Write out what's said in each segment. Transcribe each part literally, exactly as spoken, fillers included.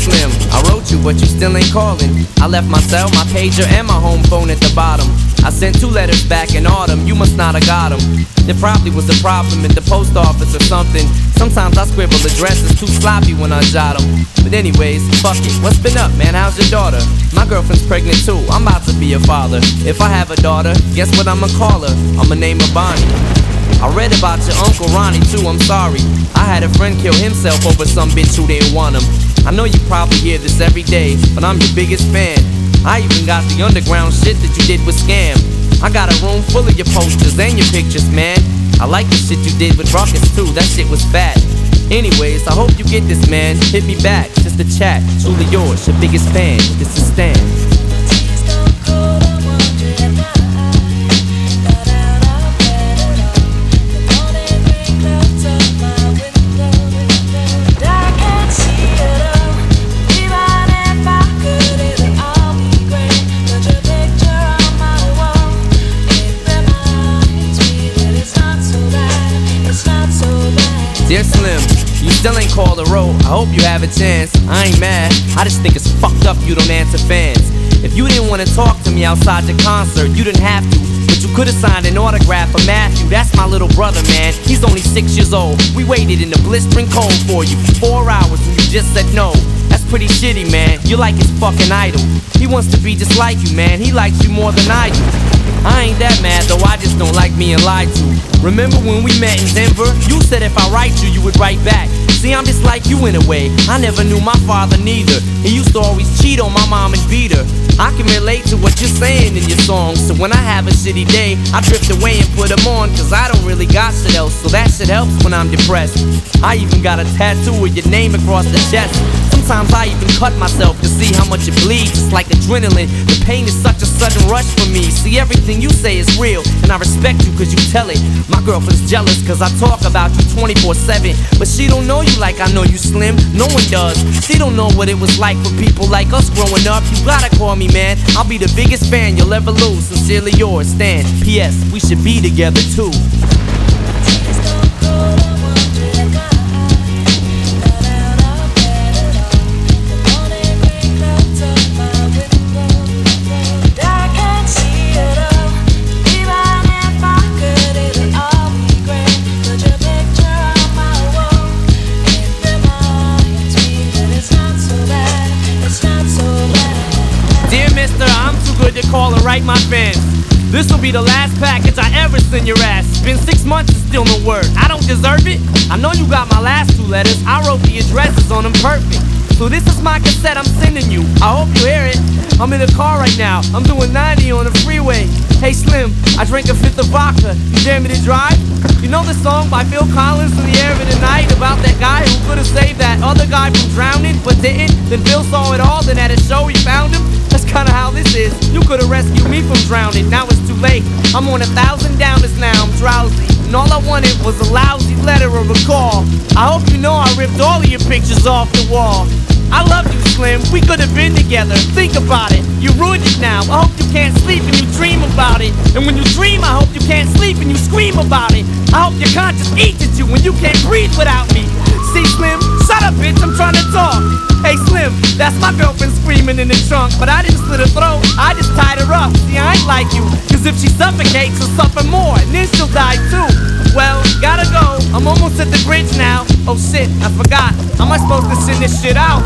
Slim, I wrote you, but you still ain't calling. I left my cell, my pager, and my home phone at the bottom. I sent two letters back in autumn, you must not have got them. There probably was a problem at the post office or something. Sometimes I scribble addresses too sloppy when I jot them. But anyways, fuck it, what's been up, man? How's your daughter? My girlfriend's pregnant too, I'm about to be a father. If I have a daughter, guess what I'ma call her? I'ma name her Bonnie. I read about your Uncle Ronnie too, I'm sorry. I had a friend kill himself over some bitch who didn't want him. I know you probably hear this every day, but I'm your biggest fan. I even got the underground shit that you did with Scam. I got a room full of your posters and your pictures, man. I like the shit you did with Ruckus too, that shit was fat. Anyways, I hope you get this, man. Hit me back, just a chat. Truly yours, your biggest fan. This is Stan. Dear Slim, you still ain't called a road. I hope you have a chance. I ain't mad, I just think it's fucked up you don't answer fans. If you didn't wanna talk to me outside your concert, you didn't have to, but you could've signed an autograph for Matthew. That's my little brother, man, he's only six years old. We waited in the blistering cold for you for four hours and you just said no. That's pretty shitty, man, you're like his fucking idol. He wants to be just like you, man, he likes you more than I do. I ain't that mad though, I just don't like being lied to. Remember when we met in Denver? You said if I write you, you would write back. See, I'm just like you in a way, I never knew my father neither. He used to always cheat on my mom and beat her. I can relate to what you're saying in your songs, so when I have a shitty day, I drift away and put them on, cause I don't really got shit else, so that shit helps when I'm depressed. I even got a tattoo with your name across the chest. Sometimes I even cut myself to see how much it bleeds. It's like adrenaline, the pain is such a sudden rush for me. See, everything you say is real, and I respect you cause you tell it. My girlfriend's jealous cause I talk about you twenty-four seven, but she don't know you like I know you, Slim. No one does. She don't know what it was like for people like us growing up. You gotta call me, man, I'll be the biggest fan you'll ever lose. Sincerely yours, Stan. P S. We should be together too. To call and write my fans. This'll be the last package I ever send your ass. It's been six months and still no word. I don't deserve it. I know you got my last two letters. I wrote the addresses on them perfect. So this is my cassette I'm sending you. I hope you hear it. I'm in the car right now. I'm doing ninety on the freeway. Hey Slim, I drank a fifth of vodka. You dare me to drive? You know the song by Phil Collins, In the Air of the Night, about that guy who could've saved that other guy from drowning, but didn't? Then Phil saw it all, then at a show he found him. That's kinda how this is. You could've rescued me from drowning, now it's too late. I'm on a thousand downers now, I'm drowsy, and all I wanted was a lousy letter or a call. I hope you know I ripped all of your pictures off the wall. I love you, Slim, we could've been together. Think about it, you ruined it now. I hope you can't sleep and you dream about it. And when you dream, I hope you can't sleep and you scream about it. I hope your conscience eats at you when you can't breathe without me. See, Slim, shut up, bitch, I'm trying to talk. Hey, Slim, that's my girlfriend screaming in the trunk, but I didn't slit her throat, I just tied her up. See, I ain't like you, cause if she suffocates, she'll suffer more, and then she'll die too. Well, gotta go, I'm almost at the bridge now. Oh shit, I forgot, how am I supposed to send this shit out?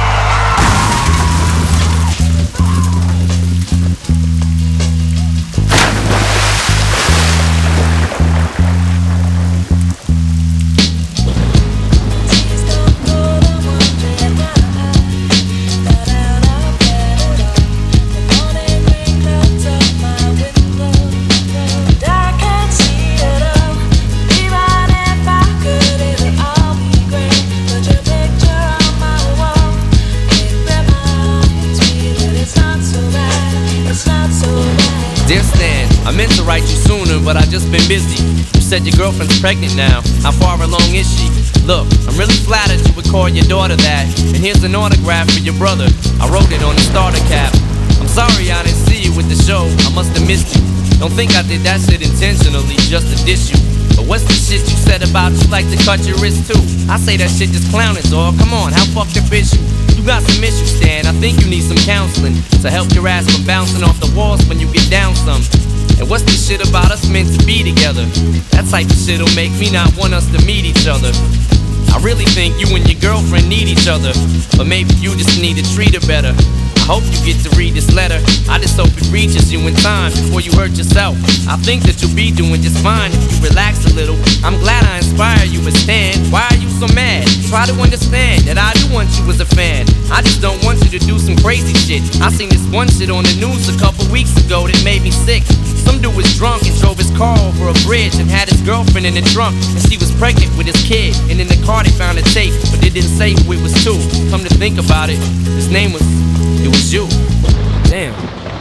Dear Stan, I meant to write you sooner, but I just been busy. You said your girlfriend's pregnant now. How far along is she? Look, I'm really flattered you would call your daughter that. And here's an autograph for your brother. I wrote it on the starter cap. I'm sorry I didn't see you with the show. I must have missed you. Don't think I did that shit intentionally just to diss you. But what's the shit you said about you like to cut your wrist too? I say that shit just clowning, dog. Come on, how fucked up is you? You got some issues, Stan. I think you need some counseling to help your ass from bouncing off the walls when you get down some. And what's this shit about us meant to be together? That type of shit'll make me not want us to meet each other. I really think you and your girlfriend need each other, but maybe you just need to treat her better. I hope you get to read this letter. I just hope it reaches you in time before you hurt yourself. I think that you'll be doing just fine if you relax a little. I'm glad I inspire you, but Stan, why are you so mad? Try to understand that I do want you as a fan. I just don't want you to do some crazy shit. I seen this one shit on the news a couple weeks ago that made me sick. Some dude was drunk and drove his car over a bridge and had his girlfriend in the trunk, and she was pregnant with his kid. And in the car they found a tape, but they didn't say who it was to. Come to think about it, his name was, it was you. Damn.